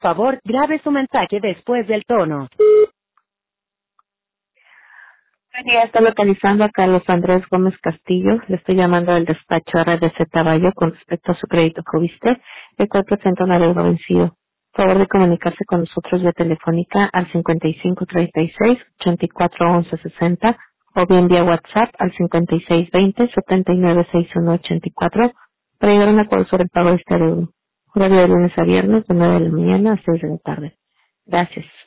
Favor, grabe su mensaje después del tono. Buen día, está localizando a Carlos Andrés Gómez Castillo. Le estoy llamando del despacho RDC Taballo con respecto a su crédito Coviste, el cual presenta un adeudo vencido. Favor de comunicarse con nosotros vía telefónica al 5536-841160 o bien vía WhatsApp al 5620-796184 para llegar a un acuerdo sobre el pago de este adeudo. Horario de lunes a viernes de 9 de la mañana a 6 de la tarde. Gracias.